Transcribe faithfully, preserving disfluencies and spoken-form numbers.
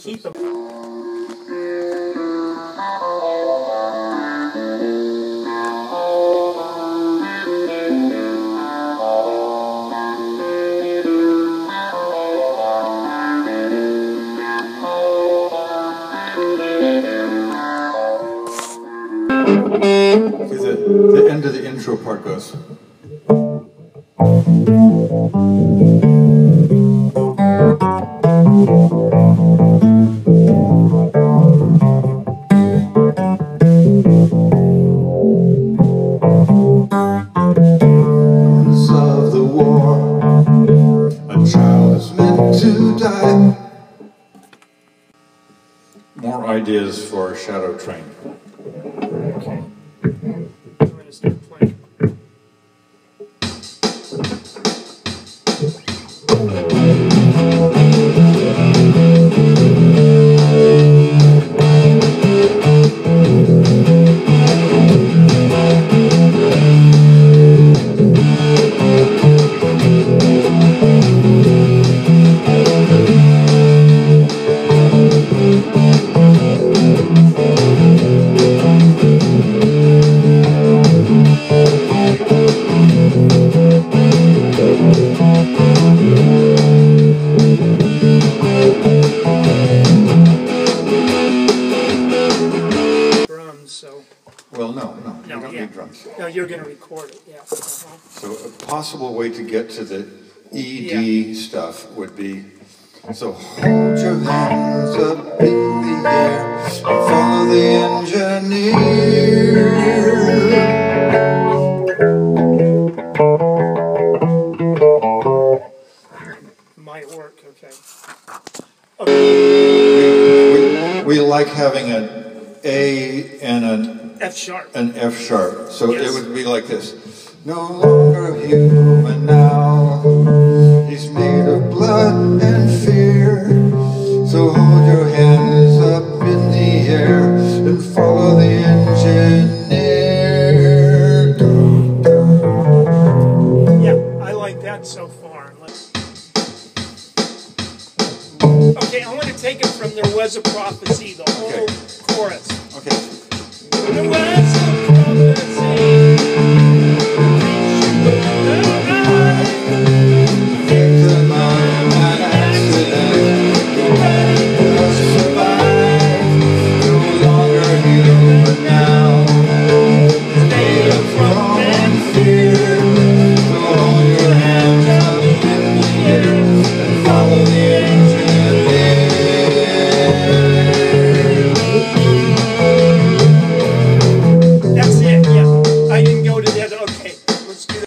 Keep them. The, the end of the intro part goes. Of the war, a child is meant to die. More ideas for Shadow Train. Okay. I'm going to start playing. So, well, no, no, no, you don't yeah. need drums. No, you're going to record it, yeah. Uh-huh. So a possible way to get to the E D yeah. stuff would be, so hold your hands up in the air and follow the engineer. Might work, okay. okay. We, we, we like having an A and an F sharp. An F sharp. So yes. it would be like this. No longer human now. He's made of blood and fear. So hold your hands up in the air and follow the engineer. Yeah, I like that so far. Let's... Okay, I want to take it from There Was a Prophecy, the whole okay. chorus. Okay. There was a